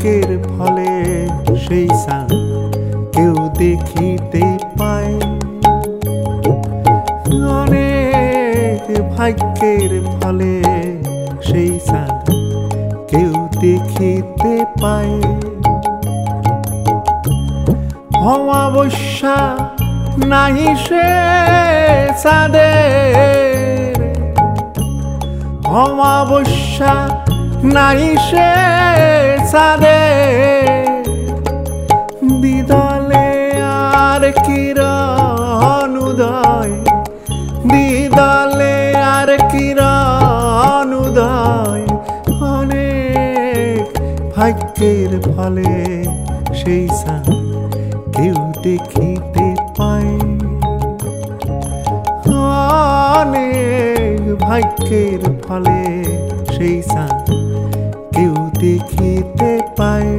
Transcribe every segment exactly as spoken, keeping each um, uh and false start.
ভাগ্যের ফলে সেই চাঁদ কেউ দেখিতে পায়। অনেক ভাগ্যের ফলে সেই চাঁদ কেউ দেখিতে পায়। অমাবস্যা নাহি সে চাঁদের, অমাবস্যা নাই সে চাঁদের, দিদলে আর কিরণ উদয়, দিদলে আর কিরণ উদয়। অনেক ভাগ্যের ফলে সেই চাঁদ কেউ দেখিতে পায়। অনেক ভাগ্যের ফলে সেই চাঁদ কেউ দেখিতে পায়।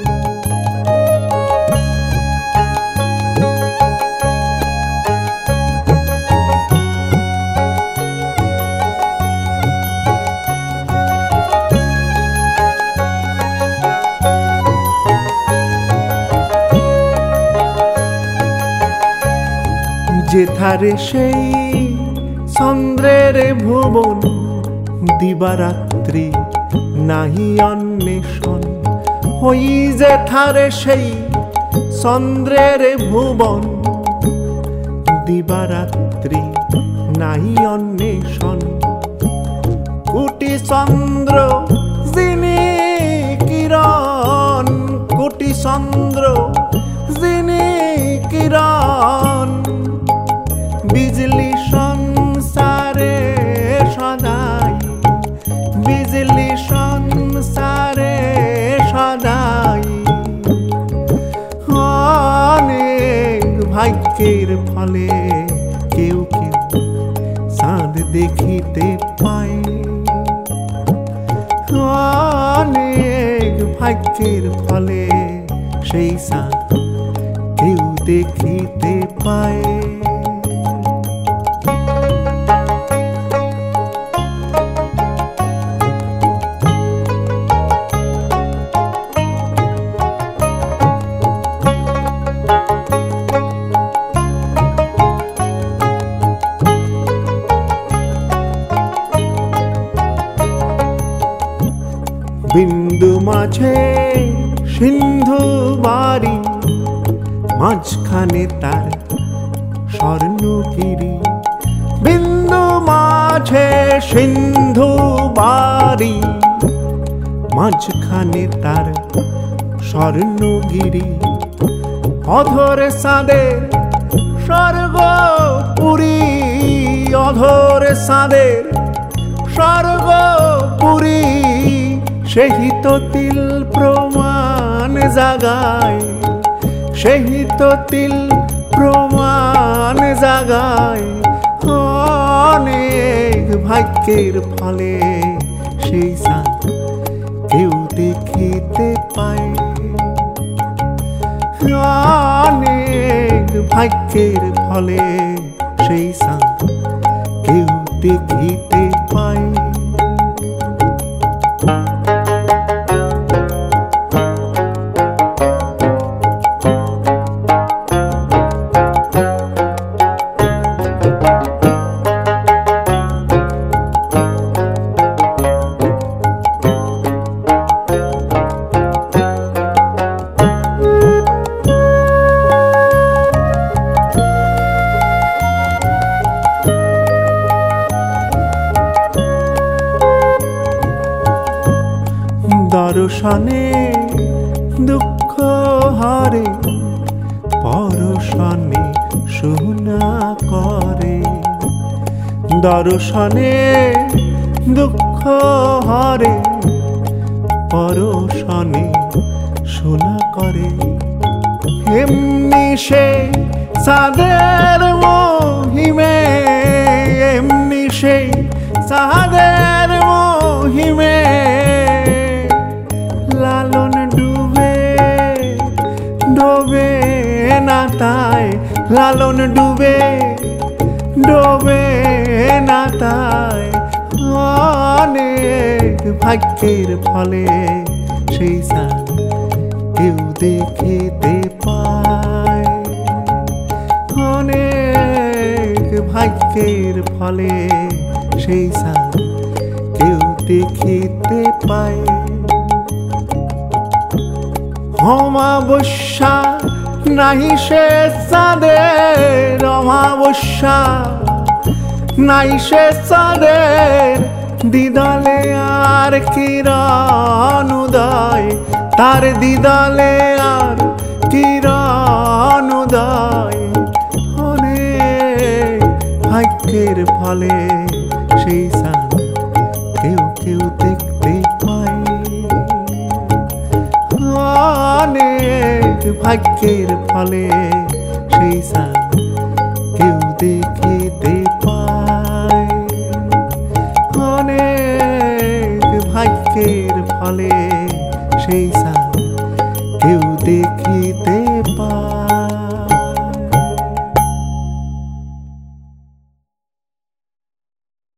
যেথারে সেই চন্দ্রের ভুবন, দিবারাত্রি নাহি অন্বেষণ। হই যেথারে সেই চন্দ্রের ভুবন, দিবারাত্রি নাহি অন্বেষণ। কোটি চন্দ্র যিনি কিরণ, কোটি চন্দ্র যিনি কিরণ। বিজলি সংসারে সদাই, বিজলি সংসারে সদাই। অনেক ভাগ্যের ফলে কেউ কেউ চাঁদ দেখিতে পায়। অনেক ভাগ্যের ফলে সেই চাঁদ কেউ দেখিতে পায়। বিন্দু মাঝে সিন্ধু বাড়ি, মাঝখানে তার স্বর্ণগিরি। বিন্দু মাঝে সিন্ধু বাড়ি, মাঝখানে তার স্বর্ণগিরি। অধরে চাঁদের স্বর্গপুরী, অধরে চাঁদের স্বর্গপুরী। সেই তো তিল প্রমাণ জাগায়, সেই তো তিল প্রমাণ জাগায়। অনেক ভাগ্যের ফলে সেই চাঁদ কেউ দেখিতে পায়। অনেক ভাগ্যের ফলে সেই চাঁদ কেউ দেখিতে পায়। দর্শনে দুঃখ হারে, পরশনে সোনা করে। দর্শনে দুঃখ হারে, পরশনে সোনা করে। এমনি সে চাঁদের মহিমে, এমনি সেই চাঁদের মহিমে। লালন ডুবে ডোবে না তাই, লালন ডুবে ডোবে না তাই। অনেক ভাগ্যের ফলে সেই চাঁদ দেখিতে পায়। অনেক ভাগ্যের ফলে সেই চাঁদ কেউ দেখিতে পায়। অমাবস্যা নাহি সে চাঁদের, অমাবস্যা নাই সে চাঁদের, দিদালে আর কিরণ উদয়, তার দিদালে আর কিরণ উদয়। অনেক ভাগ্যের ফলে সেই চাঁদ কেউ কেউ দেখতে পায়। অনেক ভাগ্যের ফলে সেই চাঁদ কেউ দেখিতে পায়। অনেক ভাগ্যের ফলে সেই চাঁদ কেউ দেখিতে